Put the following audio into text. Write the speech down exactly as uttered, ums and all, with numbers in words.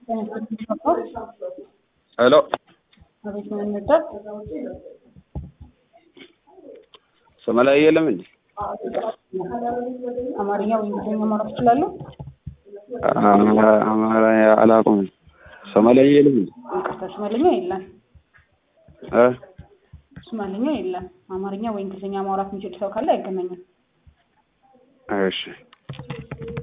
ሄሎ አቤት ምን ነበር? ሰማላይ የለም እንዴ? አማርኛ ወይ እንግሊዝኛ ማውራት ትችላለህ? አማርኛ አላውቅም። ሰማላይ የለም እንዴ? ሶማሊኛ የለም። እ ሶማሊኛ የለም። አማርኛ ወይ እንግሊዝኛ ማውራት የሚችል ሰው ካለ አይገናኝም። እሺ